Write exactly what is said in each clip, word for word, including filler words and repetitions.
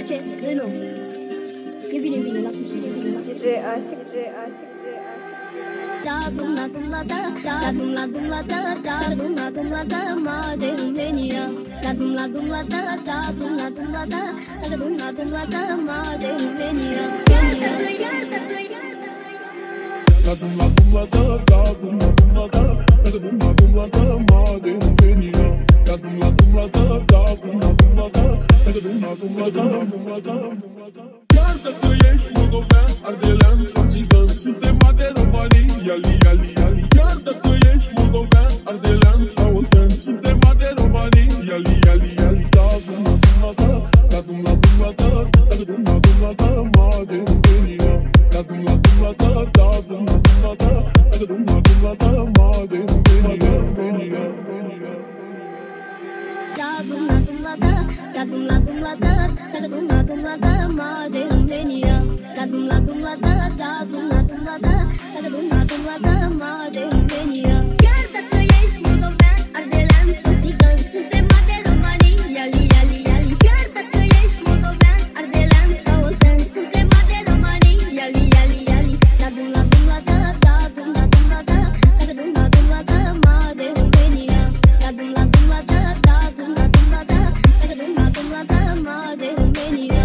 ce? De nou. E bine, bine, la sus, e bine, la sus. D J Asic, D J Asic, D J Asic. Da dum la dum la da, da dum la dum la da, da dum la dum la da, ma de România. Da dum la dum la da, da dum la dum la da, da dum la dum la da, ma de România. Iartă-te, iartă-te, iartă-te. Da dum la dum la da, da dum la dum la da, da dum la dum la da, ma de România. Da dum la dum la da, da dum la dum la da, da dum la dum la da, dum la da, dum la da. Iartă că ești moldovean, ardelean sau țigan, suntem de România, ali, ali, ali. Iartă că ești moldovean, ardelean sau țigan, suntem de România, ali, ali, ali. Da dum la dum la da, da dum la dum la da, da dum la dum la da, ma de România. Da dum la dum la da, da dum la dum la da, da dum la dum la da, ma de România, România, România. Da dum la dum la da, da dum la dum la da, da dum la dum la da, ma de România. Da dum la dum la da, da dum la dum la da, da dum la dum la da, ma de România. Iartă că ești moldovean, ardelean sau țigan, suntem de România, ali, ali, ali. Iartă că ești moldovean, ardelean sau țigan, suntem de România, ali, ali, ali. Da dum la dum la da, da dum la dum la da, da dum la dum la da, ma de România. Da dum la dum la da, da dum la dum la da, da dum la dum la da, ma de România.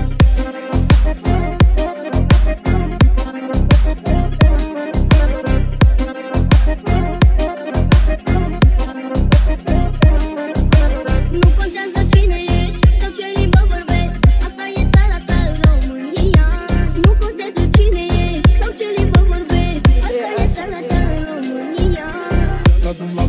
Nu contează cine ești sau ce limbă vorbești, asta e țara ta, România. Nu contează cine ești sau ce limbă vorbești, asta e țara ta, România. Da dum la